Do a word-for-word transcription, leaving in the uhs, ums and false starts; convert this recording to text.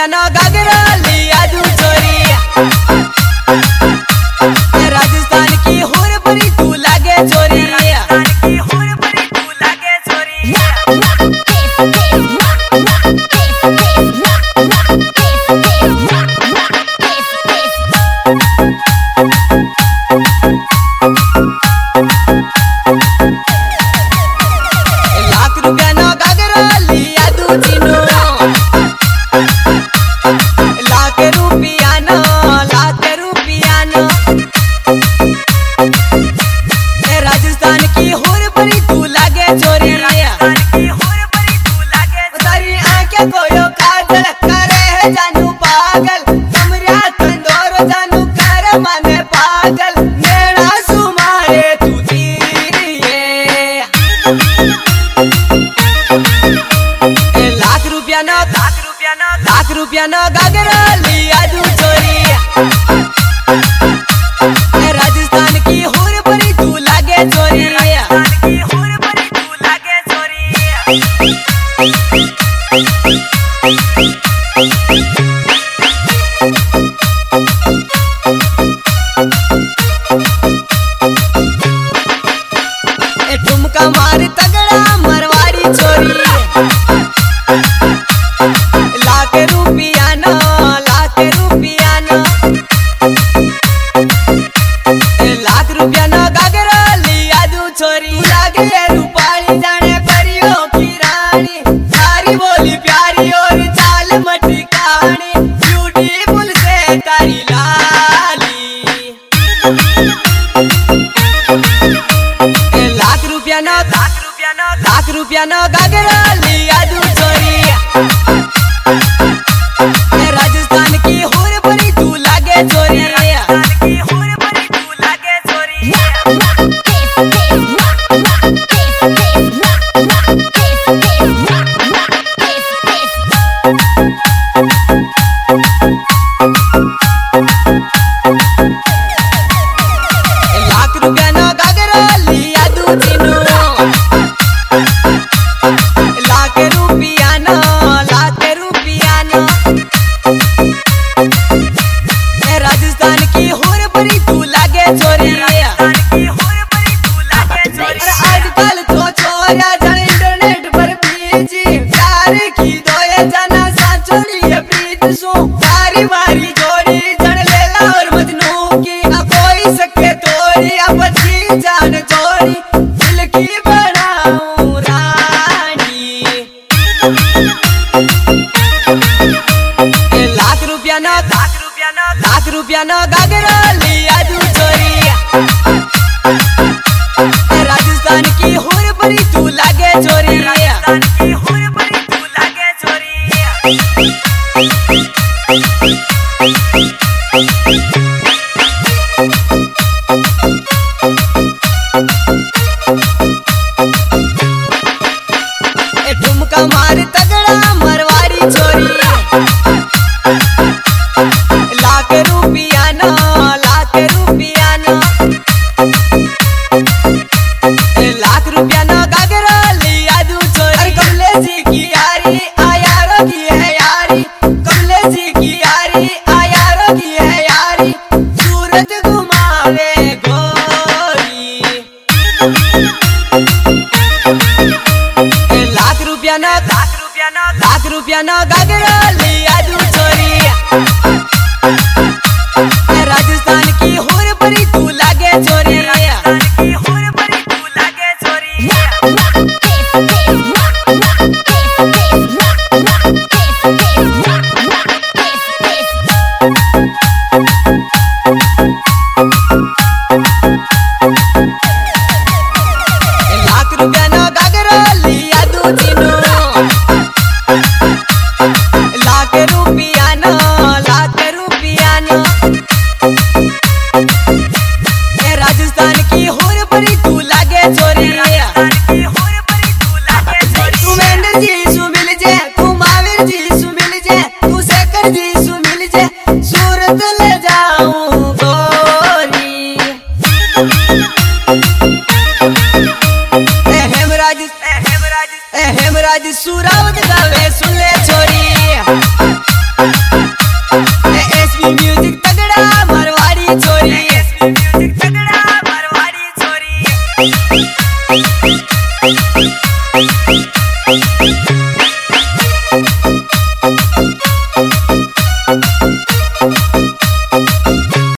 रुपया ना घाघरा लिया दू चोरी। राजस्थान की होर परी तू लागे चोरी। लाख रुपया ना घाघरा लिया दू चीनो। लाख रुपया ना लाख रुपया ना राजस्थान की होर परी तू लागे चोरी। तारी आंखें कोयो काजल करे है जानू पागल। कमरिया कंदोर जानू कर माने पागल। मेरा सुमारे तू तीरिए। लाख रुपया ना लाख रुपया ना लाख रुपया ना घाघरा लिया दू चोरी। राजस्थान की होर परी तू लागे चोरी। ठुमका मार तगड़ा मरवाड़ी चोरी। लाख रुपया ना लाख रुपया ना लाख रुपया ना घाघरा लिया दू चोरी। लागे रूपाली जाने परियों की रानी। सारी बोली प्यारी और चाल मटी कहानी। ब्यूटीफुल से तारी लाली। लाख रुपया ना लाख रुपया ना लाख रुपया ना घाघरा लिया दू चोरी। राजस्थान की होर परी तू लागे चोरी। लाख रुपया ना घाघरा लिया दू चीनो। लाख रुपया ना लाख रुपया ना राजस्थान की होर परी तू लागे चोरी। आजकल तो छोरा जन इंटरनेट पर बीजी। प्यार की दोए जना साचोरी है प्रीत सो। तारी मारी जोड़ी जन लेला और मजनू की। अब कोई सके तोरी अब अच्छी जान जोड़ी। दिल की बनाऊं रानी। लाख रुपया ना लाख रुपया ना लाख रुपया ना घाघरा लिया दू चोरी। राजस्थान की होर परी तू लागे चोरी। ठुमका मार तगड़ा मरवाड़ी चोरी। लाख रुपया ना लाख रुपया ना लाख रुपया ना घाघरा लिया दू चोरी। कमले जी की यारी आयारो की है यारी। कमले जी की यारी आयारो की है यारी। सूरत घुमावे गोरी। लाख रुपया ना लाख रुपया ना लाख रुपया ना घाघरा लिया दू चोरी। राजस्थान की होर परी तू लागे चोरी। लाख रुपया ना घाघरा लिया दू चीनो। लाख रुपया ना लाख रुपया ना राजस्थान की होर परी तू लागे चोरी। तू मेंढर जी सु मिल जे। तू महावीर जी सु मिल जे। तू शेखर जी सु मिल जे। सूरत ले जाऊं गोरी। हेमराज हेमराज हेमराज सुरावत गावे सुन ले छोरी। एसपी म्यूजिक तगड़ा मारवाड़ी छोरी एसपी म्यूजिक तगड़ा मारवाड़ी छोरी